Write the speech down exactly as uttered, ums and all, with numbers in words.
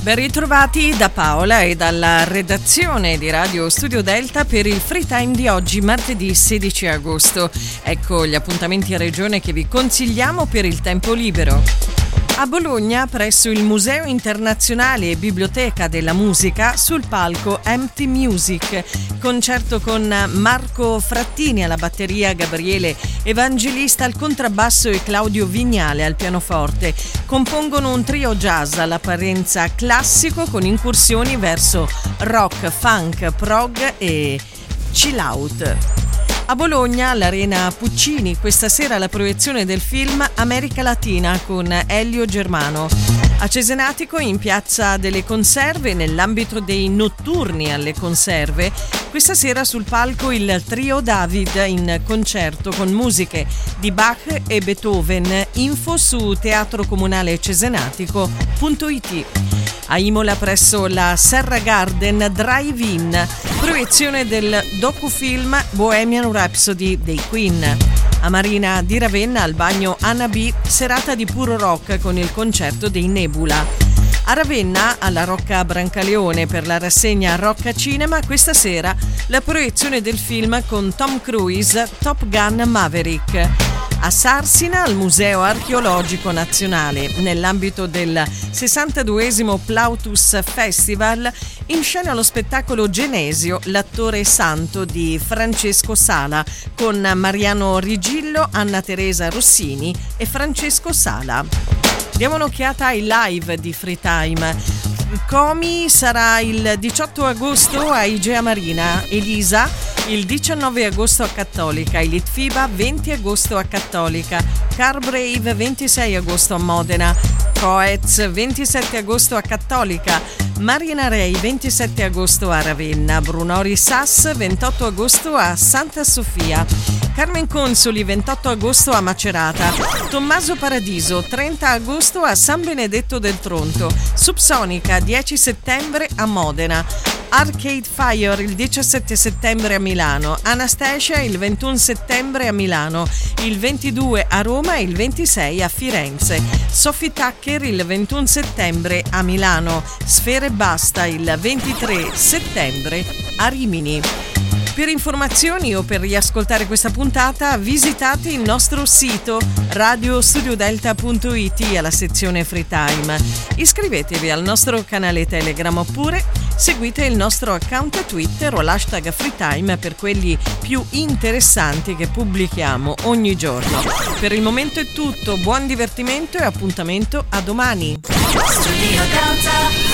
Ben ritrovati da Paola e dalla redazione di Radio Studio Delta per il Free Time di oggi, martedì sedici agosto. Ecco gli appuntamenti a regione che vi consigliamo per il tempo libero. A Bologna, presso il Museo Internazionale e Biblioteca della Musica, sul palco Empty Music, concerto con Marco Frattini alla batteria, Gabriele Evangelista al contrabbasso e Claudio Vignale al pianoforte. Compongono un trio jazz all'apparenza classico con incursioni verso rock, funk, prog e chill out. A Bologna, all'Arena Puccini, questa sera la proiezione del film America Latina con Elio Germano. A Cesenatico, in Piazza delle Conserve, nell'ambito dei notturni alle conserve, questa sera sul palco il trio David in concerto con musiche di Bach e Beethoven. Info su teatrocomunalecesenatico punto it. A Imola, presso la Serra Garden Drive-In, proiezione del docufilm Bohemian Rhapsody dei Queen. A Marina di Ravenna, al bagno Anna B, serata di puro rock con il concerto dei Nebula. A Ravenna, alla Rocca Brancaleone, per la rassegna Rocca Cinema, questa sera la proiezione del film con Tom Cruise, Top Gun Maverick. A Sarsina, al Museo Archeologico Nazionale, nell'ambito del sessantaduesimo Plautus Festival, in scena lo spettacolo Genesio, l'attore santo di Francesco Sala, con Mariano Rigillo, Anna Teresa Rossini e Francesco Sala. Diamo un'occhiata ai live di Free Time. Comi sarà il diciotto agosto a Igea Marina, Elisa il diciannove agosto a Cattolica, Elite Fiba venti agosto a Cattolica, Car Brave ventisei agosto a Modena, Coez ventisette agosto a Cattolica, Marina Rei ventisette agosto a Ravenna, Brunori Sass ventotto agosto a Santa Sofia, Carmen Consoli ventotto agosto a Macerata, Tommaso Paradiso trenta agosto a San Benedetto del Tronto, Subsonica dieci settembre a Modena, Arcade Fire il diciassette settembre a Milano, Anastasia il ventuno settembre a Milano, il ventidue a Roma e il ventisei a Firenze, Sophie Tucker il ventuno settembre a Milano, Sfere Basta il ventitré settembre a Rimini. Per informazioni o per riascoltare questa puntata visitate il nostro sito radio studio delta punto it alla sezione Free Time. Iscrivetevi al nostro canale Telegram oppure seguite il nostro account Twitter o l'hashtag Free Time per quelli più interessanti che pubblichiamo ogni giorno. Per il momento è tutto, buon divertimento e appuntamento a domani. Studio Delta.